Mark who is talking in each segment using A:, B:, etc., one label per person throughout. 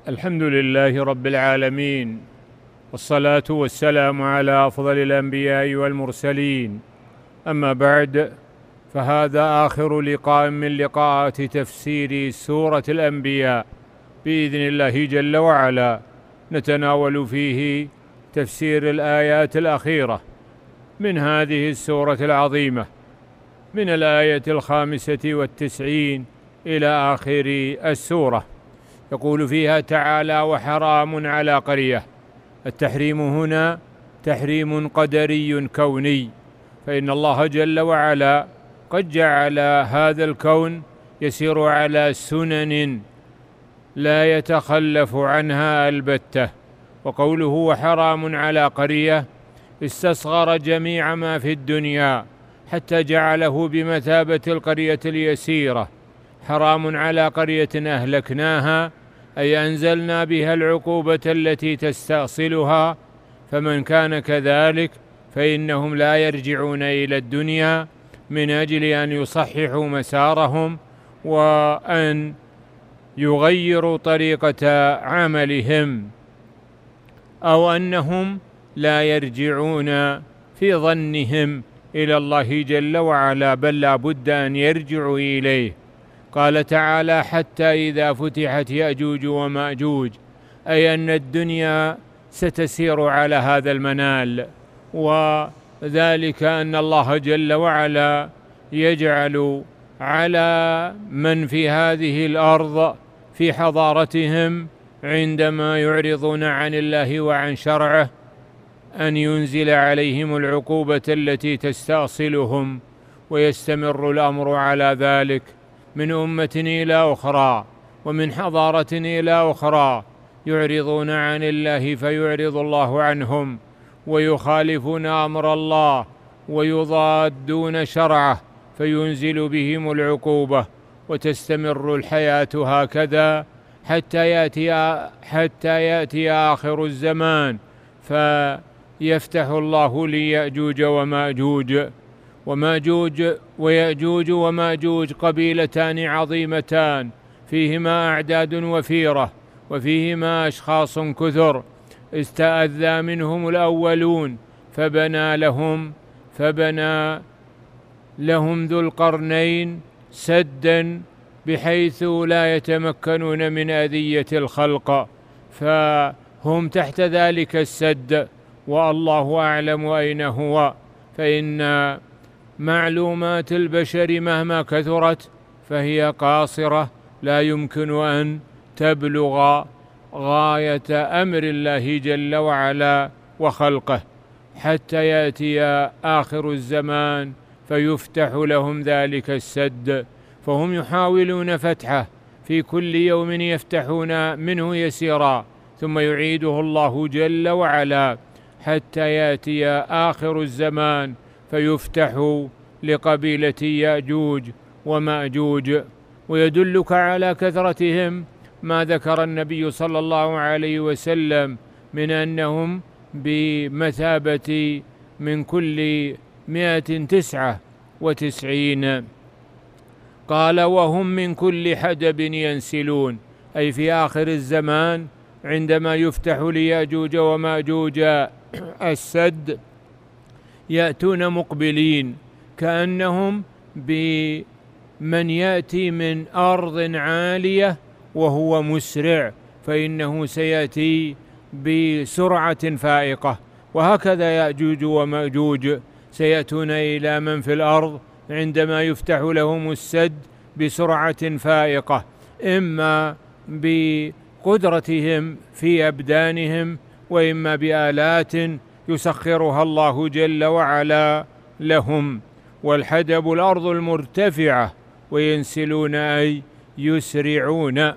A: الحمد لله رب العالمين، والصلاة والسلام على أفضل الأنبياء والمرسلين. أما بعد، فهذا آخر لقاء من لقاءات تفسير سورة الأنبياء بإذن الله جل وعلا. نتناول فيه تفسير الآيات الأخيرة من هذه السورة العظيمة، من الآية 95 إلى آخر السورة. يقول فيها تعالى: وحرام على قرية. التحريم هنا تحريم قدري كوني، فإن الله جل وعلا قد جعل هذا الكون يسير على سنن لا يتخلف عنها البتة. وقوله وحرام على قرية استصغر جميع ما في الدنيا حتى جعله بمثابة القرية اليسيرة. حرام على قرية أهلكناها، أي أنزلنا بها العقوبة التي تستأصلها، فمن كان كذلك فإنهم لا يرجعون إلى الدنيا من أجل أن يصححوا مسارهم وأن يغيروا طريقة عملهم، أو أنهم لا يرجعون في ظنهم إلى الله جل وعلا، بل لا بد أن يرجعوا إليه. قال تعالى: حتى إذا فتحت يأجوج ومأجوج، أي أن الدنيا ستسير على هذا المنال، وذلك أن الله جل وعلا يجعل على من في هذه الأرض في حضارتهم عندما يعرضون عن الله وعن شرعه أن ينزل عليهم العقوبة التي تستأصلهم، ويستمر الأمر على ذلك من أمة إلى أخرى ومن حضارة إلى أخرى. يعرضون عن الله فيعرض الله عنهم، ويخالفون أمر الله ويضادون شرعه فينزل بهم العقوبة، وتستمر الحياة هكذا حتى يأتي آخر الزمان، فيفتح الله ليأجوج ومأجوج. ويأجوج ومأجوج قبيلتان عظيمتان، فيهما أعداد وفيرة، وفيهما أشخاص كثر. استأذى منهم الأولون فبنى لهم ذو القرنين سدا بحيث لا يتمكنون من أذية الخلق، فهم تحت ذلك السد، والله أعلم أين هو. فإن معلومات البشر مهما كثرت فهي قاصرة، لا يمكن أن تبلغ غاية أمر الله جل وعلا وخلقه، حتى يأتي آخر الزمان فيفتح لهم ذلك السد. فهم يحاولون فتحه، في كل يوم يفتحون منه يسيرا، ثم يعيده الله جل وعلا حتى يأتي آخر الزمان فيفتح لقبيلة يأجوج ومأجوج. ويدلك على كثرتهم ما ذكر النبي صلى الله عليه وسلم من أنهم بمثابة من كل 199. قال: وهم من كل حدب ينسلون، أي في آخر الزمان عندما يفتح ليأجوج ومأجوج السد يأتون مقبلين، كأنهم بمن يأتي من أرض عالية وهو مسرع، فإنه سيأتي بسرعة فائقة. وهكذا يأجوج ومأجوج سيأتون إلى من في الأرض عندما يفتح لهم السد بسرعة فائقة، إما بقدرتهم في أبدانهم، وإما بآلات يسخرها الله جل وعلا لهم. والحدب الأرض المرتفعة، وينسلون أي يسرعون.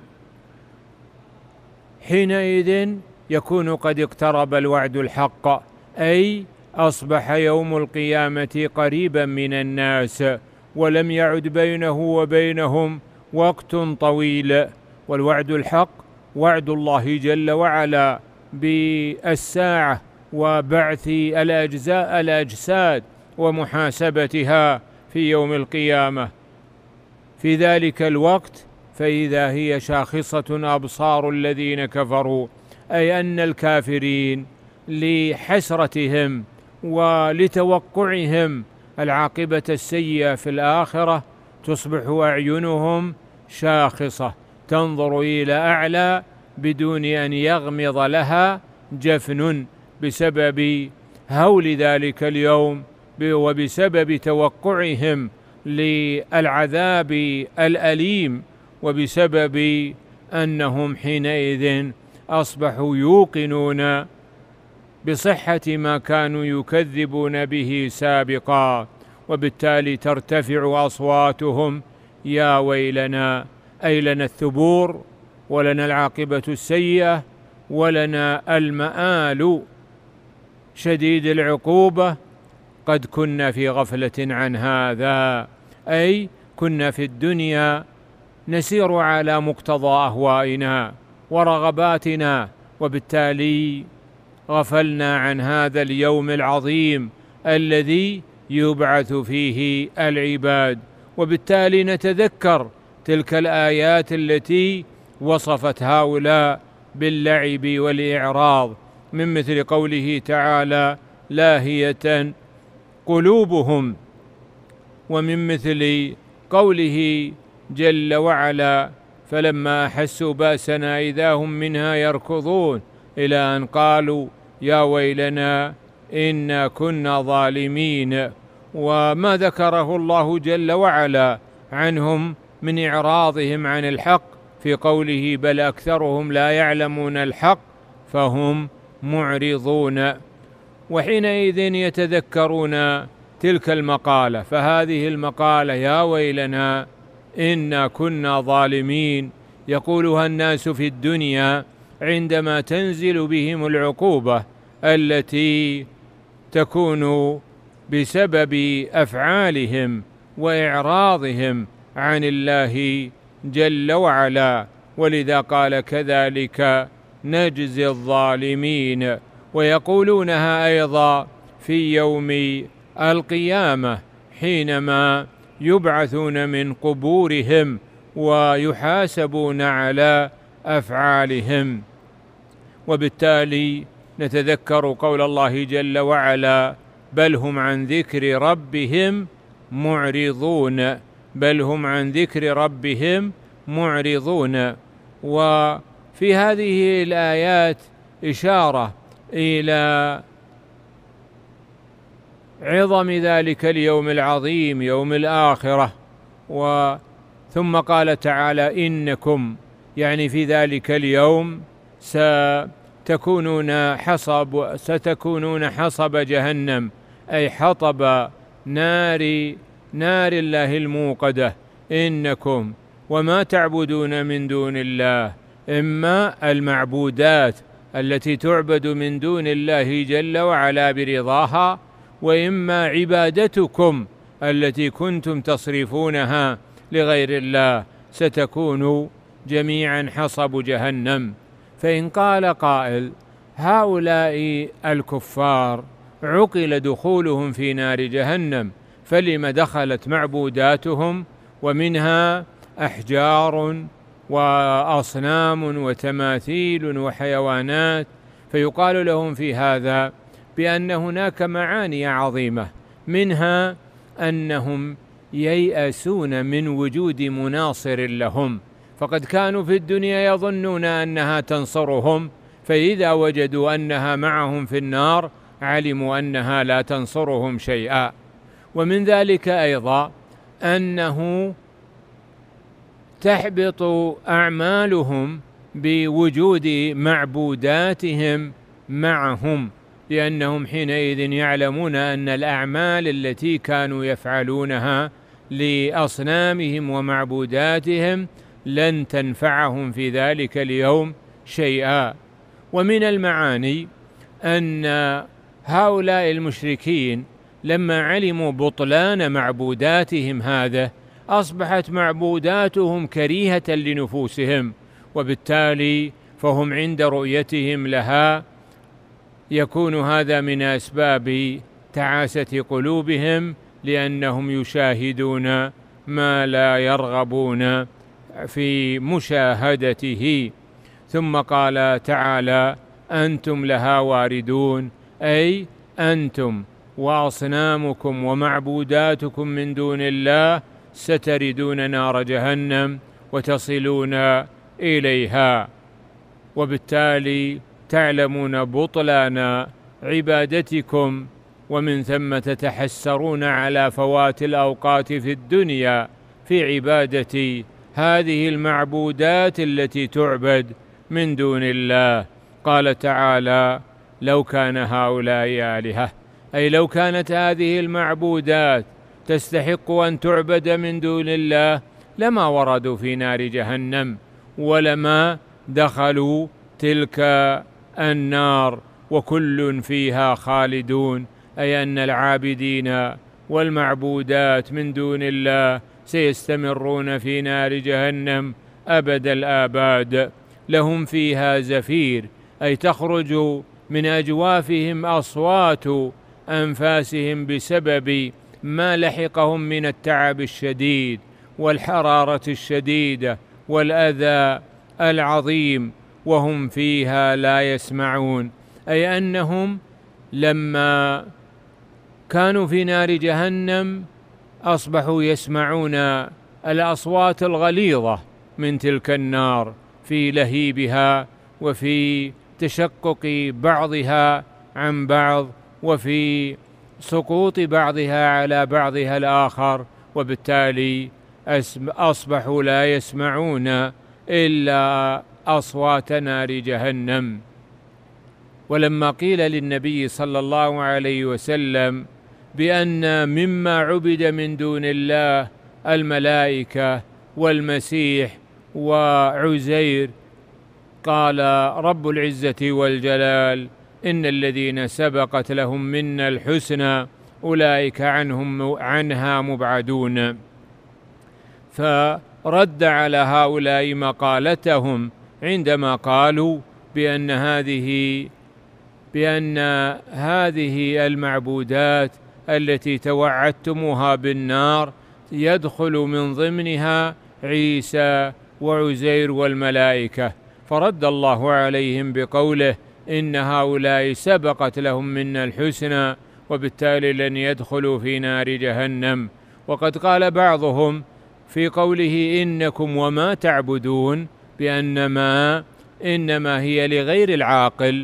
A: حينئذ يكون قد اقترب الوعد الحق، أي أصبح يوم القيامة قريبا من الناس، ولم يعد بينه وبينهم وقت طويل. والوعد الحق وعد الله جل وعلا بالساعة وبعث الأجساد ومحاسبتها في يوم القيامة. في ذلك الوقت فإذا هي شاخصة أبصار الذين كفروا، أي أن الكافرين لحسرتهم ولتوقعهم العاقبة السيئة في الآخرة تصبح أعينهم شاخصة تنظر إلى أعلى بدون أن يغمض لها جفن بسبب هول ذلك اليوم وبسبب توقعهم للعذاب الأليم، وبسبب أنهم حينئذ أصبحوا يوقنون بصحة ما كانوا يكذبون به سابقا، وبالتالي ترتفع أصواتهم: يا ويلنا، أي لنا الثبور ولنا العاقبة السيئة ولنا المآل شديد العقوبة، قد كنا في غفلة عن هذا، أي كنا في الدنيا نسير على مقتضى أهوائنا ورغباتنا، وبالتالي غفلنا عن هذا اليوم العظيم الذي يبعث فيه العباد، وبالتالي نتذكر تلك الآيات التي وصفت هؤلاء باللعب والإعراض، من مثل قوله تعالى: لاهية قلوبهم، ومن مثل قوله جل وعلا: فلما أحسوا بأسنا إذا هم منها يركضون، إلى أن قالوا: يا ويلنا إنا كنا ظالمين. وما ذكره الله جل وعلا عنهم من إعراضهم عن الحق في قوله: بل أكثرهم لا يعلمون الحق فهم معرضون. وحينئذ يتذكرون تلك المقالة، فهذه المقالة: يا ويلنا إنا كنا ظالمين، يقولها الناس في الدنيا عندما تنزل بهم العقوبة التي تكون بسبب أفعالهم وإعراضهم عن الله جل وعلا. ولذا قال: كذلك نجزي الظالمين. ويقولونها أيضا في يوم القيامة حينما يبعثون من قبورهم ويحاسبون على أفعالهم. وبالتالي نتذكر قول الله جل وعلا: بل هم عن ذكر ربهم معرضون، بل هم عن ذكر ربهم معرضون. وفي هذه الآيات إشارة إلى عظم ذلك اليوم العظيم، يوم الآخرة. ثم قال تعالى: إنكم، يعني في ذلك اليوم ستكونون حصب جهنم، أي حطب نار الله الموقدة. إنكم وما تعبدون من دون الله، إما المعبودات التي تعبد من دون الله جل وعلا برضاها، وإما عبادتكم التي كنتم تصرفونها لغير الله، ستكون جميعا حصب جهنم. فإن قال قائل: هؤلاء الكفار عقل دخولهم في نار جهنم، فلم دخلت معبوداتهم ومنها أحجار وأصنام وتماثيل وحيوانات؟ فيقال لهم في هذا بأن هناك معاني عظيمة، منها أنهم ييأسون من وجود مناصر لهم، فقد كانوا في الدنيا يظنون أنها تنصرهم، فإذا وجدوا أنها معهم في النار علموا أنها لا تنصرهم شيئا. ومن ذلك أيضا أنه تحبط أعمالهم بوجود معبوداتهم معهم، لأنهم حينئذ يعلمون أن الأعمال التي كانوا يفعلونها لأصنامهم ومعبوداتهم لن تنفعهم في ذلك اليوم شيئا. ومن المعاني أن هؤلاء المشركين لما علموا بطلان معبوداتهم هذا أصبحت معبوداتهم كريهة لنفوسهم، وبالتالي فهم عند رؤيتهم لها يكون هذا من أسباب تعاسة قلوبهم، لأنهم يشاهدون ما لا يرغبون في مشاهدته. ثم قال تعالى: أنتم لها واردون، أي أنتم وأصنامكم ومعبوداتكم من دون الله ستردون نار جهنم وتصلون إليها. وبالتالي تعلمون بطلان عبادتكم، ومن ثم تتحسرون على فوات الأوقات في الدنيا في عبادة هذه المعبودات التي تعبد من دون الله. قال تعالى: لو كان هؤلاء آلهة، أي لو كانت هذه المعبودات تستحق أن تعبد من دون الله لما وردوا في نار جهنم ولما دخلوا تلك النار، وكل فيها خالدون، أي أن العابدين والمعبودات من دون الله سيستمرون في نار جهنم أبد الآباد. لهم فيها زفير، أي تخرج من أجوافهم أصوات أنفاسهم بسبب ما لحقهم من التعب الشديد والحرارة الشديدة والأذى العظيم، وهم فيها لا يسمعون، أي أنهم لما كانوا في نار جهنم أصبحوا يسمعون الأصوات الغليظة من تلك النار في لهيبها وفي تشقق بعضها عن بعض وفي سقوط بعضها على بعضها الآخر، وبالتالي أصبحوا لا يسمعون إلا أصوات نار جهنم. ولما قيل للنبي صلى الله عليه وسلم بأن مما عبد من دون الله الملائكة والمسيح وعزير، قال رب العزة والجلال: إن الذين سبقت لهم منا الحسنى أولئك عنها مبعدون. فرد على هؤلاء مقالتهم عندما قالوا بأن هذه المعبودات التي توعدتموها بالنار يدخل من ضمنها عيسى وعزير والملائكة، فرد الله عليهم بقوله: إن هؤلاء سبقت لهم منا الحسنى، وبالتالي لن يدخلوا في نار جهنم. وقد قال بعضهم في قوله إنكم وما تعبدون إنما هي لغير العاقل،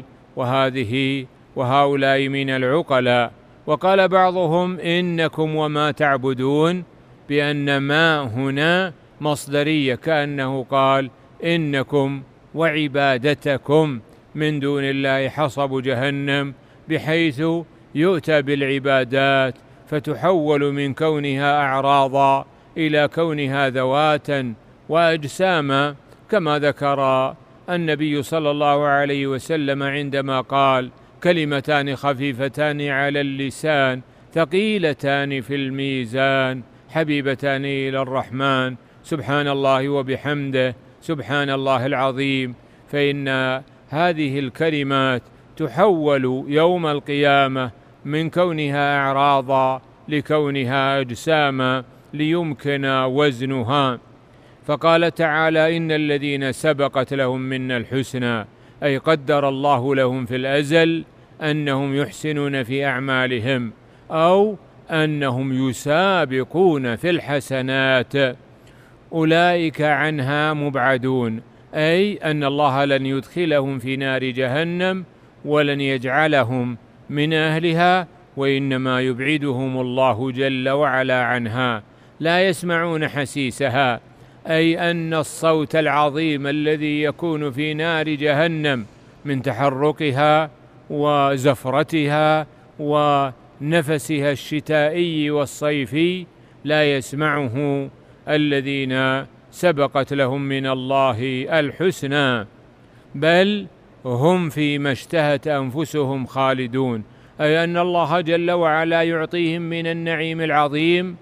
A: وهؤلاء من العقلاء. وقال بعضهم إنكم وما تعبدون بأن ما هنا مصدرية، كأنه قال إنكم وعبادتكم من دون الله حصب جهنم، بحيث يؤتى بالعبادات فتحول من كونها أعراضا إلى كونها ذواتا وأجساما، كما ذكر النبي صلى الله عليه وسلم عندما قال: كلمتان خفيفتان على اللسان ثقيلتان في الميزان حبيبتان إلى الرحمن، سبحان الله وبحمده سبحان الله العظيم. فإن هذه الكلمات تحول يوم القيامة من كونها أعراضا لكونها أجساما ليمكن وزنها. فقال تعالى: إن الذين سبقت لهم منا الحسنى، أي قدر الله لهم في الأزل أنهم يحسنون في أعمالهم، أو أنهم يسابقون في الحسنات، أولئك عنها مبعدون، أي أن الله لن يدخلهم في نار جهنم ولن يجعلهم من أهلها، وإنما يبعدهم الله جل وعلا عنها، لا يسمعون حسيسها، أي أن الصوت العظيم الذي يكون في نار جهنم من تحركها وزفرتها ونفسها الشتائي والصيفي لا يسمعه الذين سبقت لهم من الله الحسنى، بل هم فيما اشتهت أنفسهم خالدون، أي أن الله جل وعلا يعطيهم من النعيم العظيم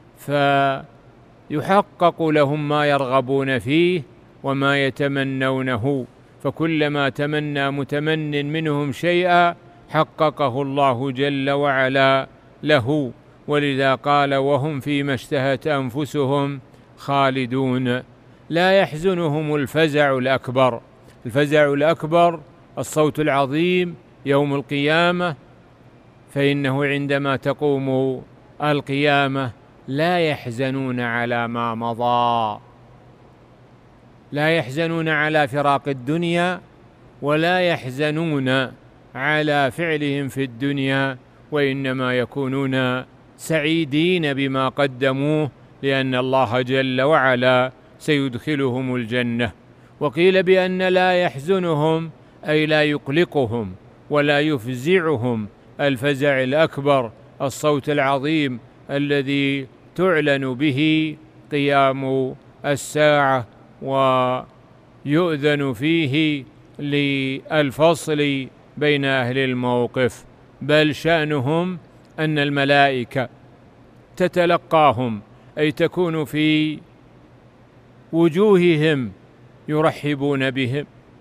A: فيحقق لهم ما يرغبون فيه وما يتمنونه، فكلما تمنى متمن منهم شيئا حققه الله جل وعلا له، ولذا قال: وهم فيما اشتهت أنفسهم خالدون. لا يحزنهم الفزع الأكبر. الفزع الأكبر الصوت العظيم يوم القيامة، فإنه عندما تقوم القيامة لا يحزنون على ما مضى، لا يحزنون على فراق الدنيا، ولا يحزنون على فعلهم في الدنيا، وإنما يكونون سعيدين بما قدموه، لأن الله جل وعلا سيدخلهم الجنة. وقيل بأن لا يحزنهم أي لا يقلقهم ولا يفزعهم الفزع الأكبر، الصوت العظيم الذي تعلن به قيام الساعة ويؤذن فيه للفصل بين أهل الموقف، بل شأنهم أن الملائكة تتلقاهم، أي تكون في وجوههم يرحبون بهم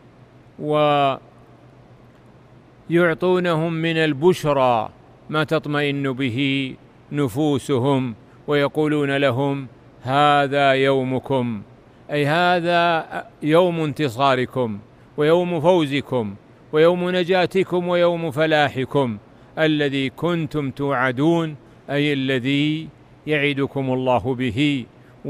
A: ويعطونهم من البشرى ما تطمئن به نفوسهم، ويقولون لهم هذا يومكم، أي هذا يوم انتصاركم ويوم فوزكم ويوم نجاتكم ويوم فلاحكم الذي كنتم توعدون، أي الذي يعدكم الله به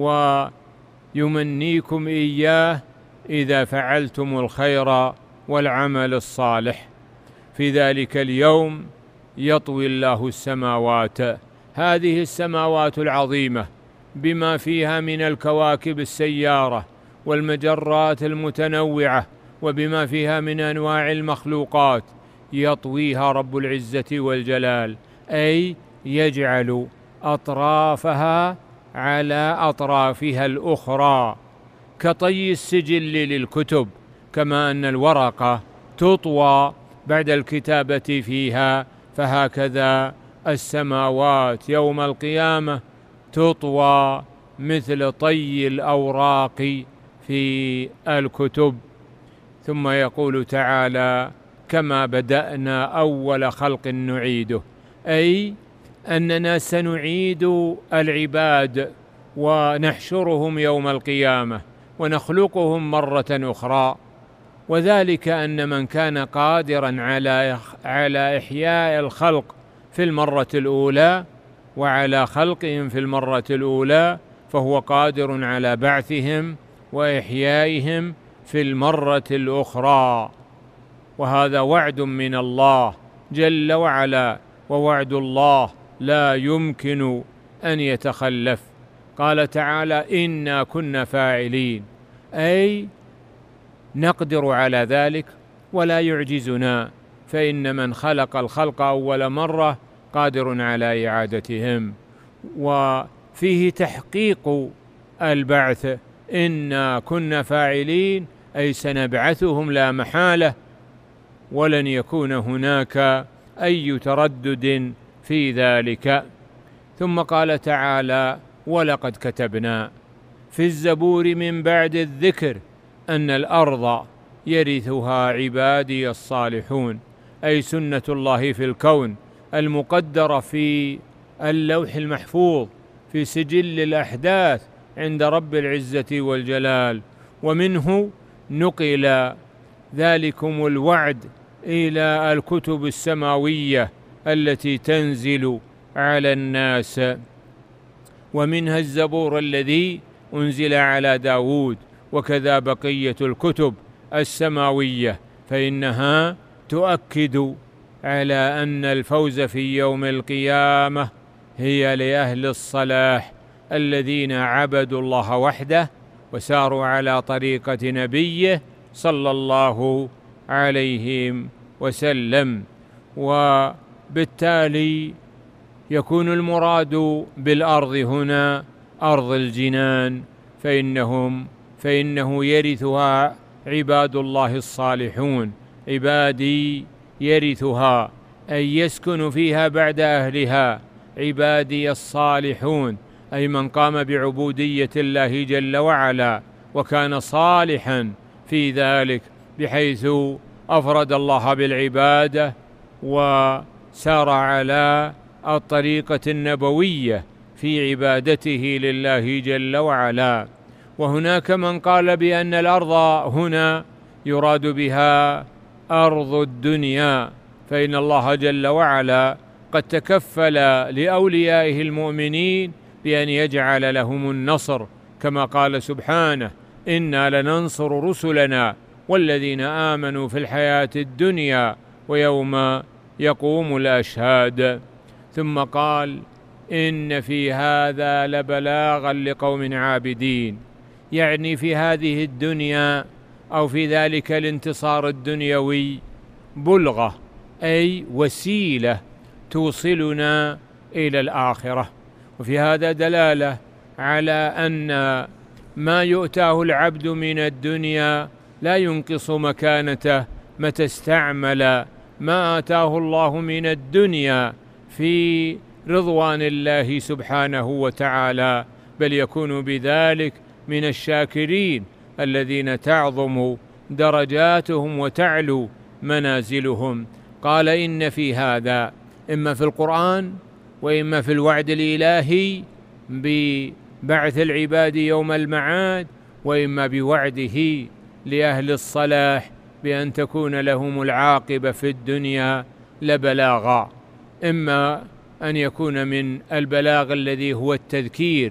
A: ويمنيكم إياه إذا فعلتم الخير والعمل الصالح. في ذلك اليوم يطوي الله السماوات، هذه السماوات العظيمة بما فيها من الكواكب السيارة والمجرات المتنوعة وبما فيها من أنواع المخلوقات، يطويها رب العزة والجلال، أي يجعل أطرافها على أطرافها الأخرى كطي السجل للكتب، كما أن الورقة تطوى بعد الكتابة فيها، فهكذا السماوات يوم القيامة تطوى مثل طي الأوراق في الكتب. ثم يقول تعالى كما بدأنا أول خلق نعيده، أي أننا سنعيد العباد ونحشرهم يوم القيامة ونخلقهم مرة أخرى، وذلك أن من كان قادرا على إحياء الخلق في المرة الأولى وعلى خلقهم في المرة الأولى، فهو قادر على بعثهم وإحيائهم في المرة الأخرى، وهذا وعد من الله جل وعلا، ووعد الله لا يمكن أن يتخلف. قال تعالى إنا كنا فاعلين، أي نقدر على ذلك ولا يعجزنا، فإن من خلق الخلق أول مرة قادر على إعادتهم. وفيه تحقيق البعث، إنا كنا فاعلين أي سنبعثهم لا محالة، ولن يكون هناك أي تردد في ذلك. ثم قال تعالى ولقد كتبنا في الزبور من بعد الذكر أن الأرض يرثها عبادي الصالحون، أي سنة الله في الكون المقدرة في اللوح المحفوظ في سجل الأحداث عند رب العزة والجلال، ومنه نقل ذلكم الوعد إلى الكتب السماوية التي تنزل على الناس، ومنها الزبور الذي أنزل على داود، وكذا بقية الكتب السماوية، فإنها تؤكد على أن الفوز في يوم القيامة هي لأهل الصلاح الذين عبدوا الله وحده وساروا على طريقة نبيه صلى الله عليه وسلم. وبالتالي يكون المراد بالأرض هنا أرض الجنان، فإنه يرثها عباد الله الصالحون، عبادي يرثها أي يسكن فيها بعد أهلها عبادي الصالحون، أي من قام بعبودية الله جل وعلا وكان صالحا في ذلك، بحيث أفرد الله بالعبادة وسار على الطريقة النبوية في عبادته لله جل وعلا. وهناك من قال بأن الأرض هنا يراد بها أرض الدنيا، فإن الله جل وعلا قد تكفل لأوليائه المؤمنين بأن يجعل لهم النصر، كما قال سبحانه: إنا لننصر رسلنا والذين آمنوا في الحياة الدنيا ويوم يقوم الأشهاد. ثم قال: إن في هذا لبلاغا لقوم عابدين، يعني في هذه الدنيا أو في ذلك الانتصار الدنيوي بلغة، أي وسيلة توصلنا إلى الآخرة. وفي هذا دلالة على أن ما يؤتاه العبد من الدنيا لا ينقص مكانته متى استعمل ما آتاه الله من الدنيا في رضوان الله سبحانه وتعالى، بل يكون بذلك من الشاكرين الذين تعظم درجاتهم وتعلو منازلهم. قال: إن في هذا، إما في القرآن وإما في الوعد الإلهي ببعث العباد يوم المعاد، وإما بوعده لأهل الصلاح بأن تكون لهم العاقبة في الدنيا لبلاغا، إما أن يكون من البلاغ الذي هو التذكير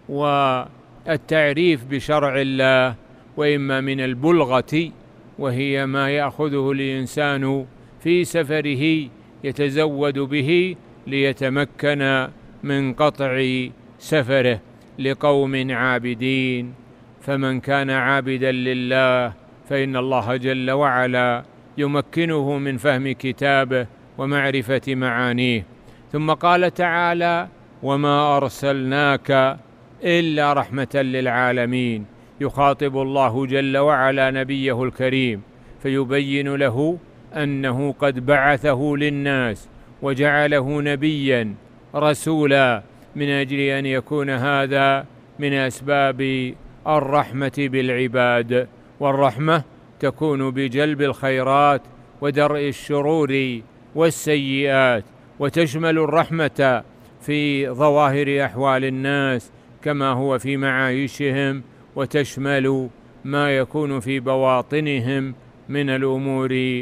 A: والتعريف بشرع الله، وإما من البلغة وهي ما يأخذه الإنسان في سفره يتزود به ليتمكن من قطع سفره لقوم عابدين. فمن كان عابدا لله فإن الله جل وعلا يمكنه من فهم كتابه ومعرفة معانيه. ثم قال تعالى: وما أرسلناك إلا رحمة للعالمين، يخاطب الله جل وعلا نبيه الكريم فيبين له أنه قد بعثه للناس وجعله نبيا رسولا من أجل أن يكون هذا من أسباب الرحمة بالعباد. والرحمة تكون بجلب الخيرات ودرء الشرور والسيئات، وتشمل الرحمة في ظواهر أحوال الناس كما هو في معايشهم، وتشمل ما يكون في بواطنهم من الأمور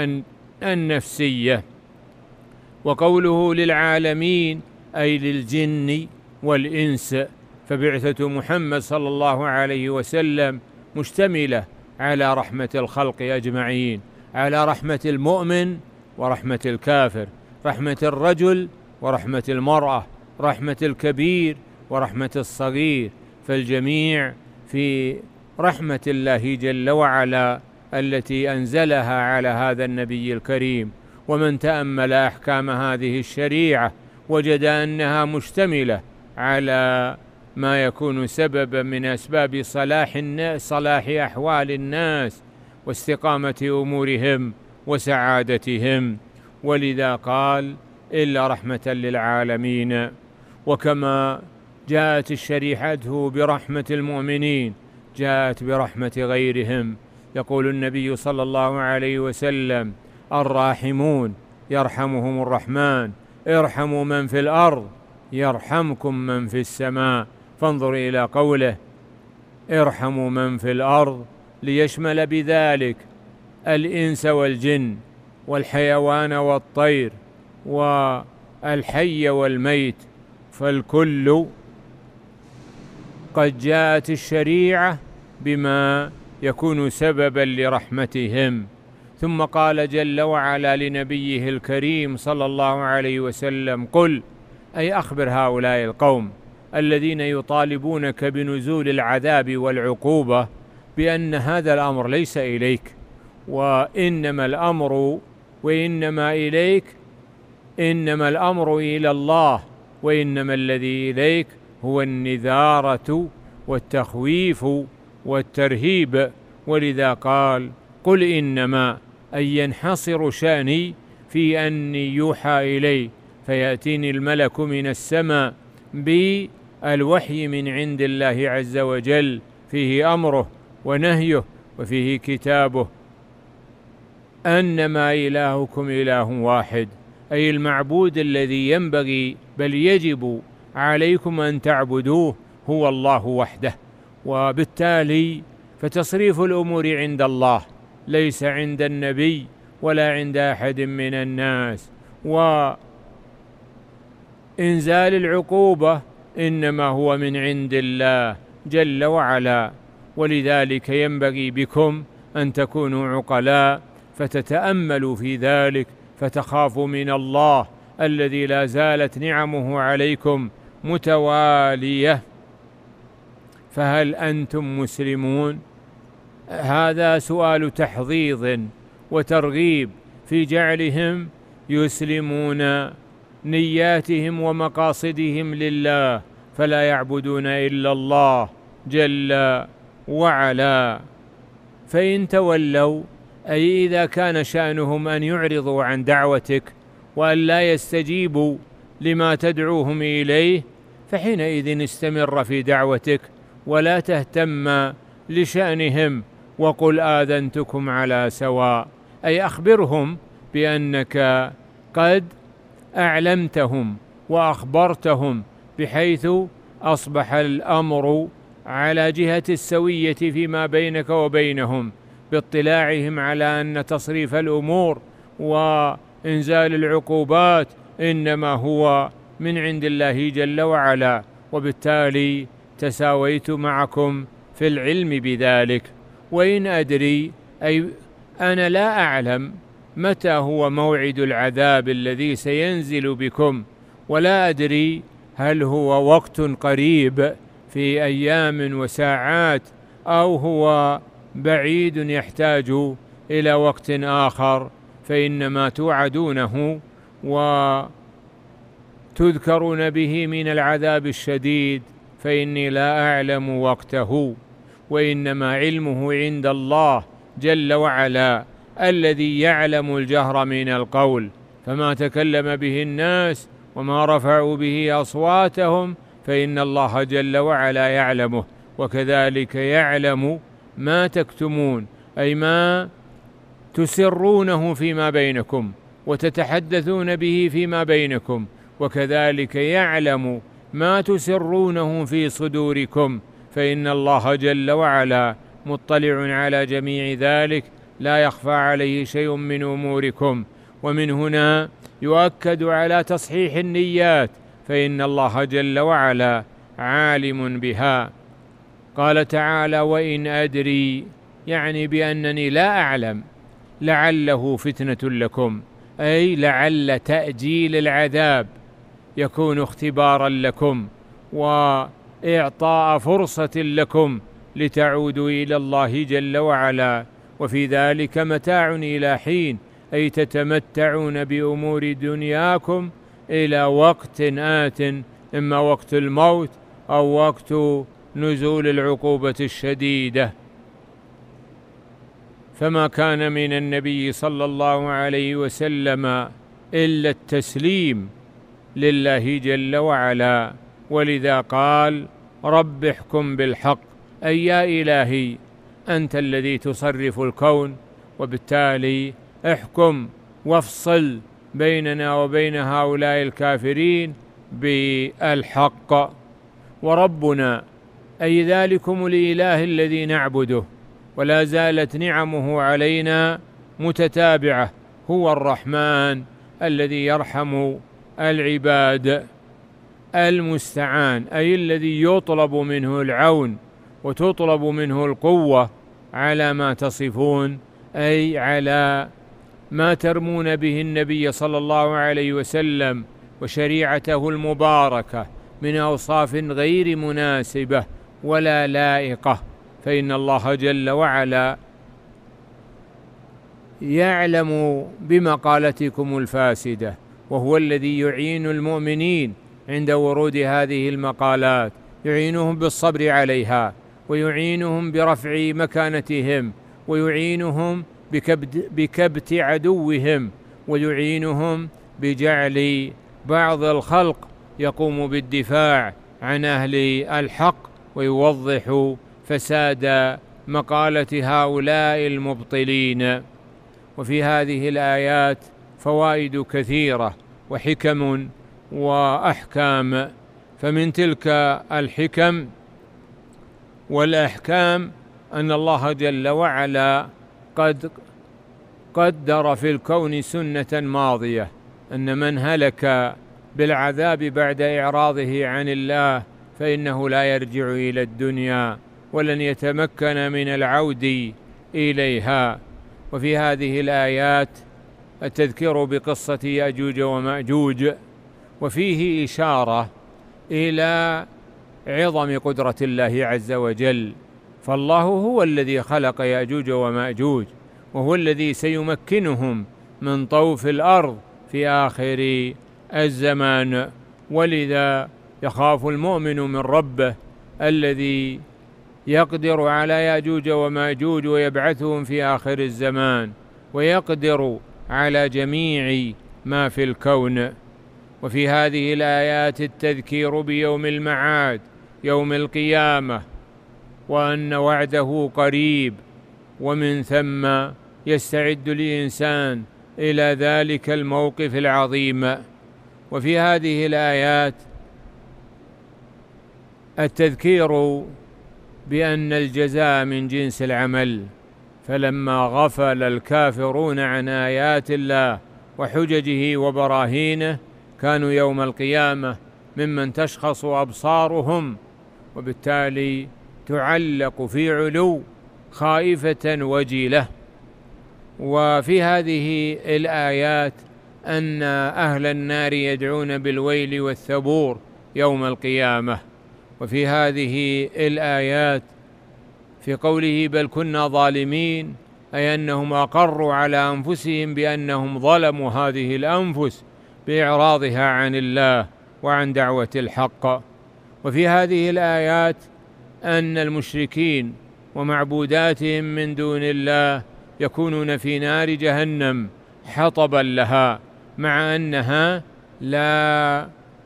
A: النفسية. وقوله للعالمين أي للجن والإنس، فبعثة محمد صلى الله عليه وسلم مشتملة على رحمة الخلق أجمعين، على رحمة المؤمن ورحمة الكافر، رحمة الرجل ورحمة المرأة، رحمة الكبير ورحمة الصغير، فالجميع في رحمة الله جل وعلا التي أنزلها على هذا النبي الكريم. ومن تأمل أحكام هذه الشريعة وجد أنها مشتملة على ما يكون سببا من أسباب صلاح أحوال الناس واستقامة أمورهم وسعادتهم، ولذا قال: إلا رحمة للعالمين. وكما جاءت الشريعة برحمة المؤمنين جاءت برحمة غيرهم. يقول النبي صلى الله عليه وسلم: الراحمون يرحمهم الرحمن، ارحموا من في الأرض يرحمكم من في السماء. فانظر إلى قوله: ارحموا من في الأرض، ليشمل بذلك الإنس والجن والحيوان والطير والحي والميت، فالكل قد جاءت الشريعة بما يكون سببا لرحمتهم. ثم قال جل وعلا لنبيه الكريم صلى الله عليه وسلم: قل، أي أخبر هؤلاء القوم الذين يطالبونك بنزول العذاب والعقوبة بأن هذا الأمر ليس إليك، وإنما الأمر إلى الله، وإنما الذي إليك هو النذارة والتخويف والترهيب. ولذا قال: قل إنما، أي ينحصر شأني في أني يوحى إلي، فيأتيني الملك من السماء بالوحي من عند الله عز وجل، فيه أمره ونهيه وفيه كتابه، أنما إلهكم إله واحد، أي المعبود الذي ينبغي بل يجب عليكم أن تعبدوه هو الله وحده، وبالتالي فتصريف الأمور عند الله ليس عند النبي ولا عند أحد من الناس، وإنزال العقوبة إنما هو من عند الله جل وعلا. ولذلك ينبغي بكم أن تكونوا عقلاء فتتأملوا في ذلك، فتخافوا من الله الذي لا زالت نعمه عليكم متوالية. فهل أنتم مسلمون؟ هذا سؤال تحضيض وترغيب في جعلهم يسلمون نياتهم ومقاصدهم لله، فلا يعبدون إلا الله جل وعلا. فإن تولوا، أي إذا كان شأنهم أن يعرضوا عن دعوتك وأن لا يستجيبوا لما تدعوهم إليه، فحينئذ استمر في دعوتك ولا تهتم لشأنهم، وقل آذنتكم على سواء، أي أخبرهم بأنك قد أعلمتهم وأخبرتهم، بحيث أصبح الأمر على جهة السوية فيما بينك وبينهم، باطلاعهم على أن تصريف الأمور وإنزال العقوبات إنما هو من عند الله جل وعلا، وبالتالي تساويت معكم في العلم بذلك. وإن أدري، أي أنا لا أعلم متى هو موعد العذاب الذي سينزل بكم، ولا أدري هل هو وقت قريب في أيام وساعات، أو هو بعيد يحتاج إلى وقت آخر، فإنما توعدونه وتذكرون به من العذاب الشديد فإني لا أعلم وقته، وإنما علمه عند الله جل وعلا الذي يعلم الجهر من القول، فما تكلم به الناس وما رفعوا به أصواتهم فإن الله جل وعلا يعلمه، وكذلك يعلم ما تكتمون، أي ما تسرونه فيما بينكم وتتحدثون به فيما بينكم، وكذلك يعلم ما تسرونه في صدوركم، فإن الله جل وعلا مطلع على جميع ذلك، لا يخفى عليه شيء من أموركم. ومن هنا يؤكد على تصحيح النيات، فإن الله جل وعلا عالم بها. قال تعالى: وإن أدري، يعني بأنني لا أعلم، لعله فتنة لكم، أي لعل تأجيل العذاب يكون اختبارا لكم وإعطاء فرصة لكم لتعودوا إلى الله جل وعلا، وفي ذلك متاع إلى حين، أي تتمتعون بأمور دنياكم إلى وقت آت، إما وقت الموت أو وقت نزول العقوبة الشديدة. فما كان من النبي صلى الله عليه وسلم إلا التسليم لله جل وعلا، ولذا قال: رب احكم بالحق، أي يا إلهي أنت الذي تصرف الكون، وبالتالي احكم وافصل بيننا وبين هؤلاء الكافرين بالحق. وربنا، أي ذلكم الإله الذي نعبده ولا زالت نعمه علينا متتابعة، هو الرحمن الذي يرحم العباد، المستعان، أي الذي يطلب منه العون وتطلب منه القوة على ما تصفون، أي على ما ترمون به النبي صلى الله عليه وسلم وشريعته المباركة من أوصاف غير مناسبة ولا لائقة، فإن الله جل وعلا يعلم بمقالتكم الفاسدة، وهو الذي يعين المؤمنين عند ورود هذه المقالات، يعينهم بالصبر عليها، ويعينهم برفع مكانتهم، ويعينهم بكبت عدوهم، ويعينهم بجعل بعض الخلق يقوم بالدفاع عن أهل الحق ويوضح فساد مقالة هؤلاء المبطلين. وفي هذه الآيات فوائد كثيرة وحكم وأحكام، فمن تلك الحكم والأحكام أن الله جل وعلا قد قدر في الكون سنة ماضية أن من هلك بالعذاب بعد إعراضه عن الله فإنه لا يرجع إلى الدنيا ولن يتمكن من العود إليها. وفي هذه الآيات التذكير بقصة يأجوج ومأجوج، وفيه إشارة إلى عظم قدرة الله عز وجل، فالله هو الذي خلق يأجوج ومأجوج، وهو الذي سيمكنهم من طوف الأرض في آخر الزمان. ولذا يخاف المؤمن من ربه الذي يقدر على يأجوج ومأجوج ويبعثهم في آخر الزمان، ويقدر على جميع ما في الكون. وفي هذه الآيات التذكير بيوم المعاد، يوم القيامة، وأن وعده قريب، ومن ثم يستعد الإنسان إلى ذلك الموقف العظيم. وفي هذه الآيات التذكير بأن الجزاء من جنس العمل، فلما غفل الكافرون عن آيات الله وحججه وبراهينه كانوا يوم القيامة ممن تشخص أبصارهم، وبالتالي تعلق في علو خائفة وجيلة. وفي هذه الآيات أن أهل النار يدعون بالويل والثبور يوم القيامة. وفي هذه الآيات في قوله بل كنا ظالمين، أي أنهم أقروا على أنفسهم بأنهم ظلموا هذه الأنفس بإعراضها عن الله وعن دعوة الحق. وفي هذه الآيات أن المشركين ومعبوداتهم من دون الله يكونون في نار جهنم حطبا لها، مع أنها لا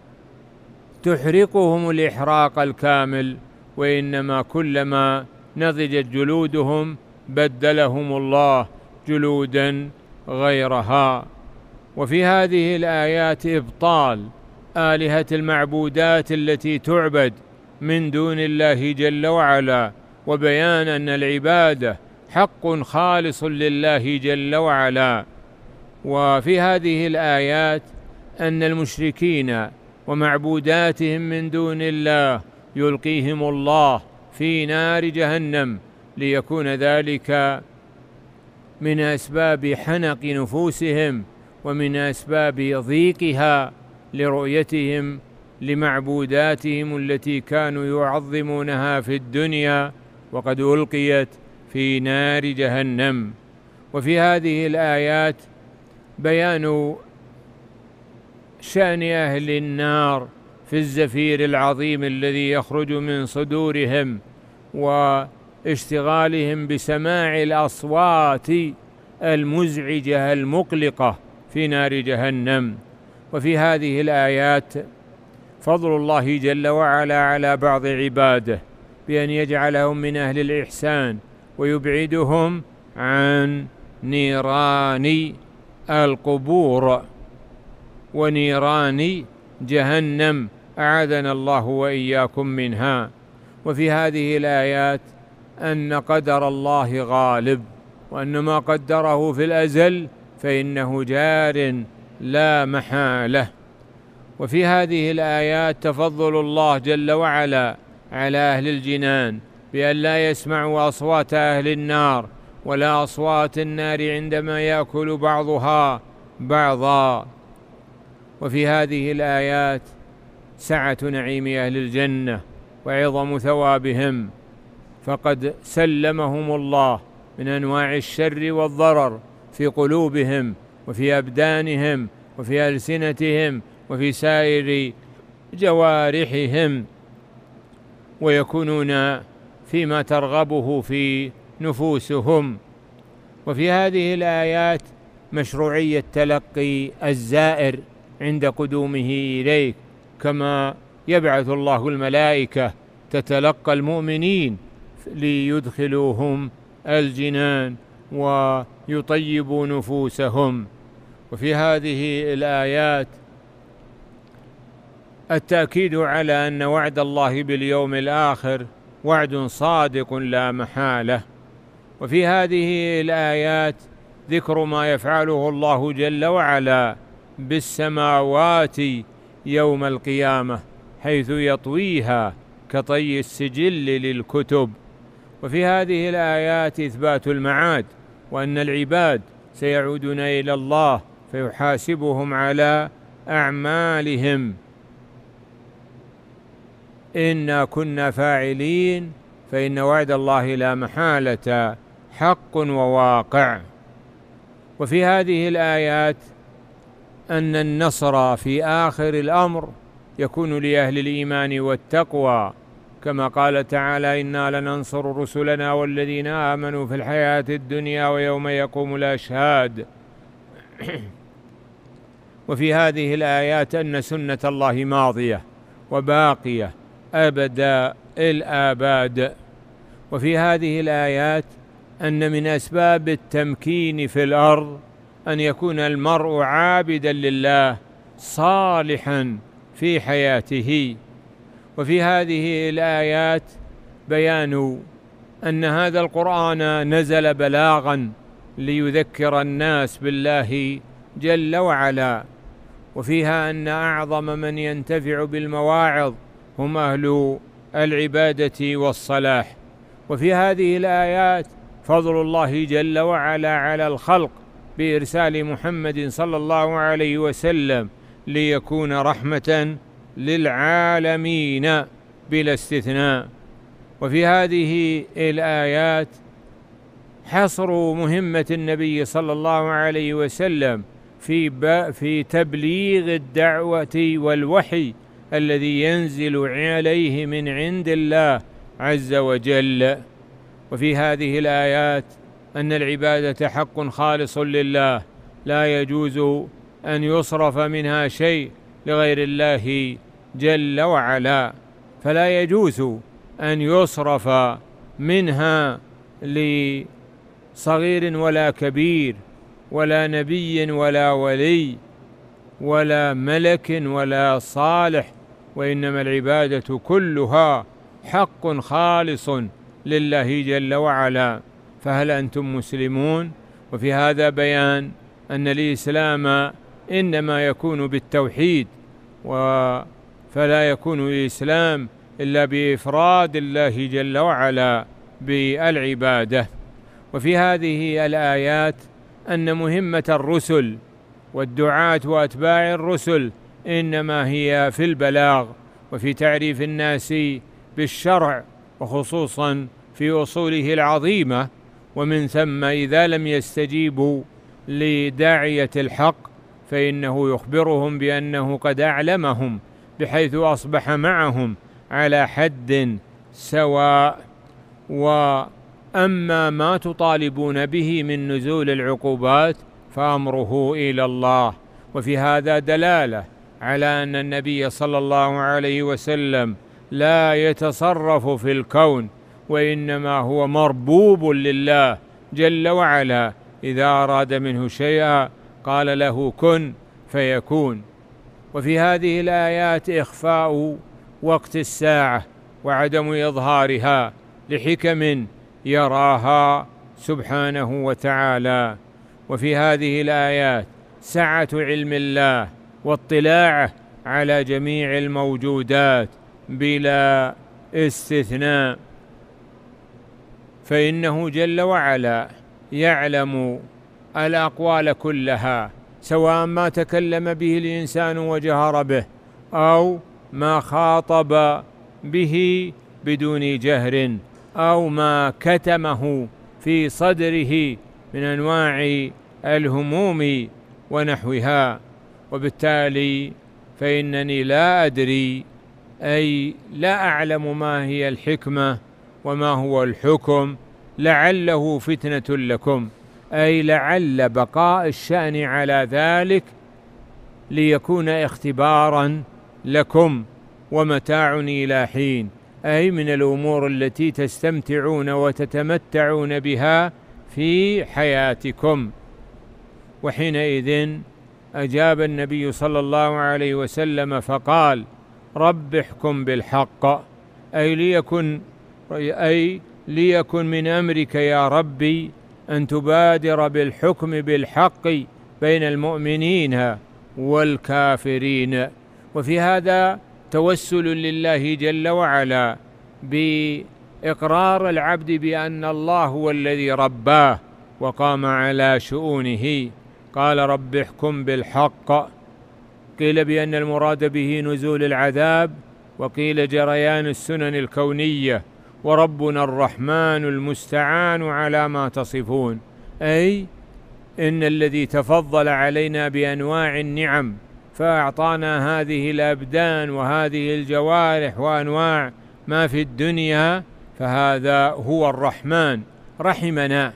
A: تحرقهم الإحراق الكامل، وإنما كلما نضجت جلودهم بدلهم الله جلودا غيرها. وفي هذه الآيات إبطال آلهة المعبودات التي تعبد من دون الله جل وعلا، وبيان أن العبادة حق خالص لله جل وعلا. وفي هذه الآيات أن المشركين ومعبوداتهم من دون الله يلقيهم الله في نار جهنم، ليكون ذلك من أسباب حنق نفوسهم ومن أسباب ضيقها لرؤيتهم لمعبوداتهم التي كانوا يعظمونها في الدنيا وقد ألقيت في نار جهنم. وفي هذه الآيات بيان شأن أهل النار في الزفير العظيم الذي يخرج من صدورهم واشتغالهم بسماع الأصوات المزعجة المقلقة في نار جهنم. وفي هذه الآيات فضل الله جل وعلا على بعض عباده بأن يجعلهم من أهل الإحسان ويبعدهم عن نيران القبور ونيران جهنم، أعاذنا الله وإياكم منها. وفي هذه الآيات أن قدر الله غالب، وأن ما قدره في الأزل فإنه جار لا محالة. وفي هذه الآيات تفضل الله جل وعلا على أهل الجنان بأن لا يسمعوا أصوات أهل النار ولا أصوات النار عندما يأكل بعضها بعضا. وفي هذه الآيات سعة نعيم أهل الجنة وعظم ثوابهم، فقد سلمهم الله من أنواع الشر والضرر في قلوبهم وفي أبدانهم وفي ألسنتهم وفي سائر جوارحهم، ويكونون فيما ترغبه في نفوسهم. وفي هذه الآيات مشروعية تلقي الزائر عند قدومه إليك، كما يبعث الله الملائكة تتلقى المؤمنين ليدخلوهم الجنان ويطيبوا نفوسهم. وفي هذه الآيات التأكيد على أن وعد الله باليوم الآخر وعد صادق لا محالة. وفي هذه الآيات ذكر ما يفعله الله جل وعلا بالسماوات يوم القيامة، حيث يطويها كطي السجل للكتب. وفي هذه الآيات إثبات المعاد، وأن العباد سيعودون إلى الله فيحاسبهم على أعمالهم. إنا كنا فاعلين، فإن وعد الله لا محالة حق وواقع. وفي هذه الآيات أن النصر في آخر الأمر يكون لأهل الإيمان والتقوى، كما قال تعالى: إنا لننصر رسلنا والذين آمنوا في الحياة الدنيا ويوم يقوم الأشهاد. وفي هذه الآيات أن سنة الله ماضية وباقية أبد الآباد. وفي هذه الآيات أن من أسباب التمكين في الأرض أن يكون المرء عابدا لله صالحا في حياته. وفي هذه الآيات بيان أن هذا القرآن نزل بلاغا ليذكر الناس بالله جل وعلا. وفيها أن أعظم من ينتفع بالمواعظ هم أهل العبادة والصلاح. وفي هذه الآيات فضل الله جل وعلا على الخلق بإرسال محمد صلى الله عليه وسلم ليكون رحمة للعالمين بلا استثناء. وفي هذه الآيات حصر مهمة النبي صلى الله عليه وسلم في تبليغ الدعوة والوحي الذي ينزل عليه من عند الله عز وجل. وفي هذه الآيات أن العبادة حق خالص لله، لا يجوز أن يصرف منها شيء لغير الله جل وعلا، فلا يجوز أن يصرف منها لصغير ولا كبير ولا نبي ولا ولي ولا ملك ولا صالح، وإنما العبادة كلها حق خالص لله جل وعلا. فهل أنتم مسلمون؟ وفي هذا بيان أن الإسلام إنما يكون بالتوحيد، فلا يكون الإسلام إلا بإفراد الله جل وعلا بالعبادة. وفي هذه الآيات أن مهمة الرسل والدعاة وأتباع الرسل إنما هي في البلاغ وفي تعريف الناس بالشرع، وخصوصا في أصوله العظيمة. ومن ثم إذا لم يستجيبوا لداعية الحق فإنه يخبرهم بأنه قد أعلمهم، بحيث أصبح معهم على حد سواء. وأما ما تطالبون به من نزول العقوبات فأمره إلى الله. وفي هذا دلالة على أن النبي صلى الله عليه وسلم لا يتصرف في الكون، وإنما هو مربوب لله جل وعلا، إذا أراد منه شيئا قال له كن فيكون. وفي هذه الآيات إخفاء وقت الساعة وعدم إظهارها لحكم يراها سبحانه وتعالى. وفي هذه الآيات سعة علم الله واطلاعه على جميع الموجودات بلا استثناء، فإنه جل وعلا يعلم الأقوال كلها، سواء ما تكلم به الإنسان وجهر به أو ما خاطب به بدون جهر أو ما كتمه في صدره من أنواع الهموم ونحوها. وبالتالي فإنني لا أدري، أي لا أعلم ما هي الحكمة وما هو الحكم، لعله فتنة لكم، أي لعل بقاء الشأن على ذلك ليكون اختبارا لكم ومتاع إلى حين، أي من الأمور التي تستمتعون وتتمتعون بها في حياتكم. وحينئذ أجاب النبي صلى الله عليه وسلم فقال: رب احكم بالحق، أي ليكن أي ليكن من أمرك يا ربي أن تبادر بالحكم بالحق بين المؤمنين والكافرين. وفي هذا توسل لله جل وعلا بإقرار العبد بأن الله هو الذي رباه وقام على شؤونه. قال رب احكم بالحق، قيل بأن المراد به نزول العذاب، وقيل جريان السنن الكونية. وربنا الرحمن المستعان على ما تصفون، أي إن الذي تفضل علينا بأنواع النعم فأعطانا هذه الأبدان وهذه الجوارح وأنواع ما في الدنيا، فهذا هو الرحمن رحمنا.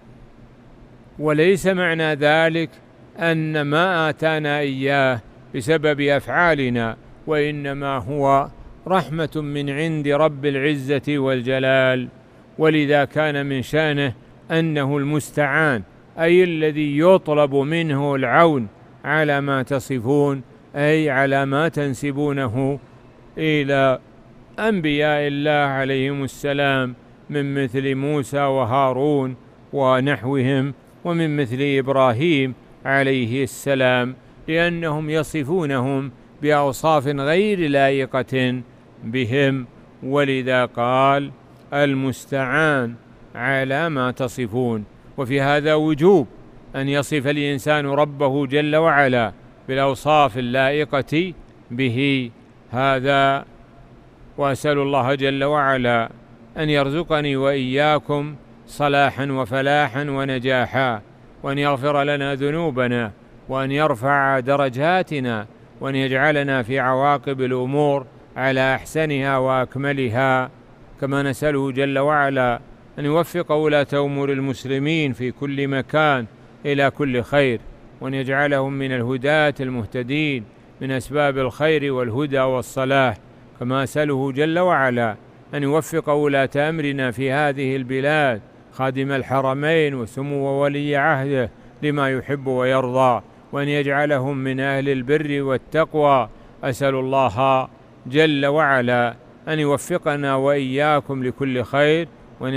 A: وليس معنى ذلك أن ما آتانا إياه بسبب أفعالنا، وإنما هو رحمة من عند رب العزة والجلال. ولذا كان من شأنه أنه المستعان، أي الذي يطلب منه العون على ما تصفون، أي على ما تنسبونه إلى أنبياء الله عليهم السلام، من مثل موسى وهارون ونحوهم، ومن مثل إبراهيم عليه السلام، لأنهم يصفونهم بأوصاف غير لائقة بهم. ولذا قال المستعان على ما تصفون. وفي هذا وجوب أن يصف الإنسان ربه جل وعلا بالأوصاف اللائقة به. هذا وأسأل الله جل وعلا أن يرزقني وإياكم صلاحا وفلاحا ونجاحا، وأن يغفر لنا ذنوبنا، وأن يرفع درجاتنا، وأن يجعلنا في عواقب الأمور على أحسنها وأكملها. كما نسأله جل وعلا أن يوفق ولاة أمور المسلمين في كل مكان إلى كل خير، وأن يجعلهم من الهداة المهتدين من أسباب الخير والهدى والصلاح. كما أسأله جل وعلا أن يوفق ولاة أمرنا في هذه البلاد خادم الحرمين وسمو ولي عهده لما يحب ويرضى، وأن يجعلهم من أهل البر والتقوى. أسأل الله جل وعلا أن يوفقنا وإياكم لكل خير،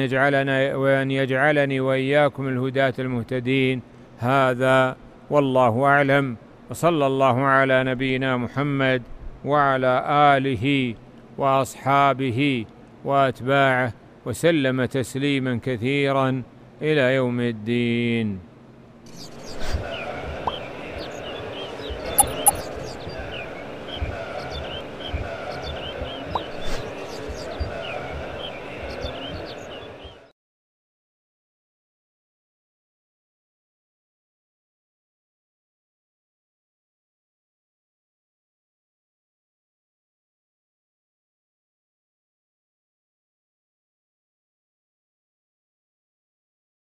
A: وأن يجعلني وإياكم الهداة المهتدين. هذا والله أعلم، وصلى الله على نبينا محمد وعلى آله وأصحابه وأتباعه وسلم تسليما كثيرا إلى يوم الدين.